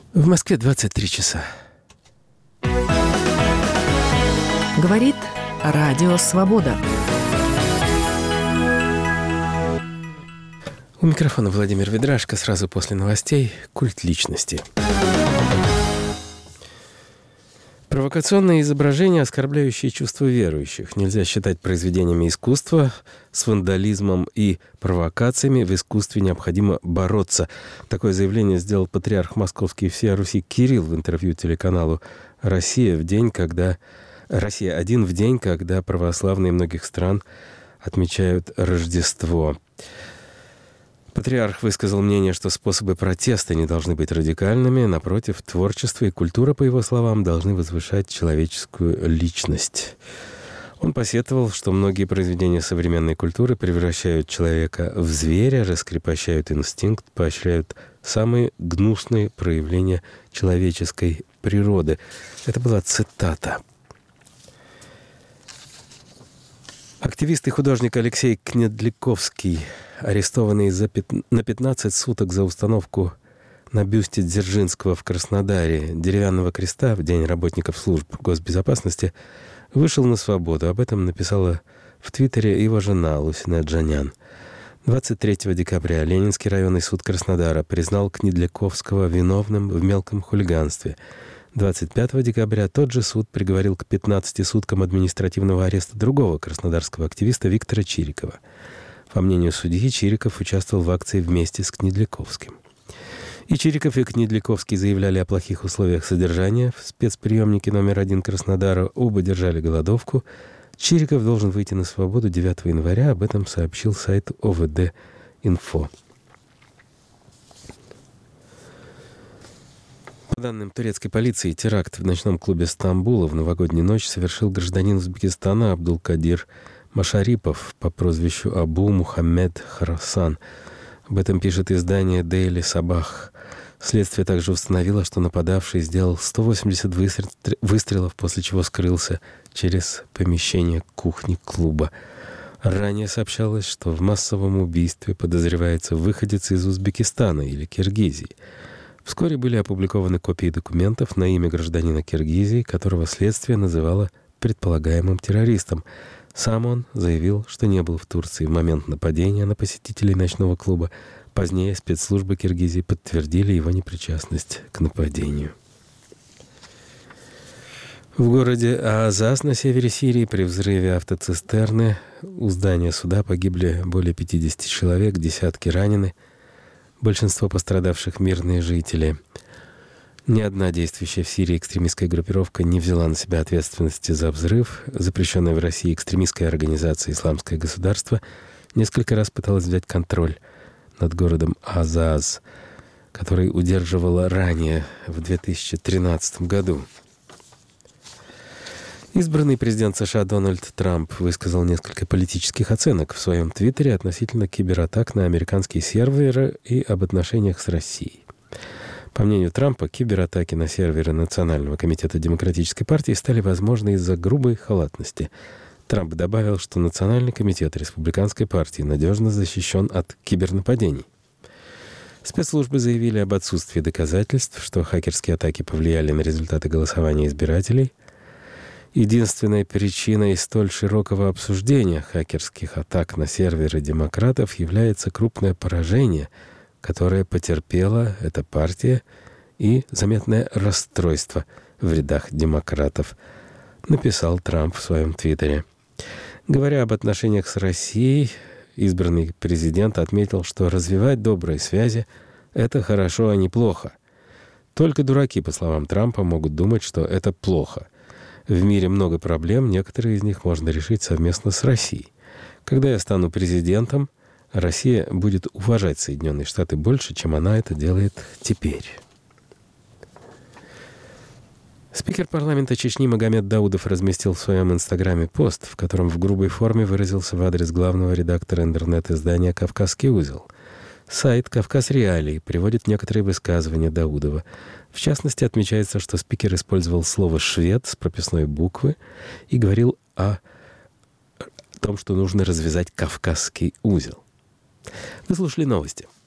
В Москве 23 часа. Говорит Радио Свобода. У микрофона Владимир Ведрашко. Сразу после новостей «Культ личности». Провокационные изображения, оскорбляющие чувства верующих, нельзя считать произведениями искусства. С вандализмом и провокациями в искусстве необходимо бороться. Такое заявление сделал патриарх Московский всея Руси Кирилл в интервью телеканалу «Россия» в день, когда «Россия-1» в день, когда православные многих стран отмечают Рождество. Патриарх высказал мнение, что способы протеста не должны быть радикальными. Напротив, творчество и культура, по его словам, должны возвышать человеческую личность. Он посетовал, что многие произведения современной культуры превращают человека в зверя, раскрепощают инстинкт, поощряют самые гнусные проявления человеческой природы. Это была цитата. Активист и художник Алексей Кнедликовский, арестованный на 15 суток за установку на бюсте Дзержинского в Краснодаре деревянного креста в День работников служб госбезопасности, вышел на свободу. Об этом написала в Твиттере его жена Лусина Джанян. 23 декабря Ленинский районный суд Краснодара признал Кнедликовского виновным в мелком хулиганстве. 25 декабря тот же суд приговорил к 15 суткам административного ареста другого краснодарского активиста Виктора Чирикова. По мнению судьи, Чириков участвовал в акции вместе с Кнедликовским. И Чириков, и Кнедликовский заявляли о плохих условиях содержания в спецприемнике номер 1 Краснодара. Оба держали голодовку. Чириков должен выйти на свободу 9 января. Об этом сообщил сайт ОВД-Инфо. По данным турецкой полиции, теракт в ночном клубе Стамбула в новогоднюю ночь совершил гражданин Узбекистана Абдулкадир Машарипов по прозвищу Абу Мухаммед Харасан. Об этом пишет издание Daily Sabah. Следствие также установило, что нападавший сделал 180 выстрелов, после чего скрылся через помещение кухни клуба. Ранее сообщалось, что в массовом убийстве подозревается выходец из Узбекистана или Киргизии. Вскоре были опубликованы копии документов на имя гражданина Киргизии, которого следствие называло предполагаемым террористом. Сам он заявил, что не был в Турции в момент нападения на посетителей ночного клуба. Позднее спецслужбы Киргизии подтвердили его непричастность к нападению. В городе Аазаз на севере Сирии при взрыве автоцистерны у здания суда погибли более 50 человек, десятки ранены. Большинство пострадавших — мирные жители. Ни одна действующая в Сирии экстремистская группировка не взяла на себя ответственности за взрыв. Запрещенная в России экстремистская организация «Исламское государство» несколько раз пыталась взять контроль над городом Аазаз, который удерживала ранее в 2013 году. Избранный президент США Дональд Трамп высказал несколько политических оценок в своем твиттере относительно кибератак на американские серверы и об отношениях с Россией. По мнению Трампа, кибератаки на серверы Национального комитета Демократической партии стали возможны из-за грубой халатности. Трамп добавил, что Национальный комитет Республиканской партии надежно защищен от кибернападений. Спецслужбы заявили об отсутствии доказательств, что хакерские атаки повлияли на результаты голосования избирателей. Единственной причиной столь широкого обсуждения хакерских атак на серверы демократов является крупное поражение, которое потерпела эта партия, и заметное расстройство в рядах демократов, написал Трамп в своем твиттере. Говоря об отношениях с Россией, избранный президент отметил, что развивать добрые связи — это хорошо, а не плохо. Только дураки, по словам Трампа, могут думать, что это плохо. В мире много проблем, некоторые из них можно решить совместно с Россией. Когда я стану президентом, Россия будет уважать Соединенные Штаты больше, чем она это делает теперь. Спикер парламента Чечни Магомед Даудов разместил в своем инстаграме пост, в котором в грубой форме выразился в адрес главного редактора интернет-издания «Кавказский узел». Сайт «Кавказ Реалии» приводит некоторые высказывания Даудова. В частности, отмечается, что спикер использовал слово «швед» с прописной буквы и говорил о том, что нужно развязать «Кавказский узел». Вы слушали новости.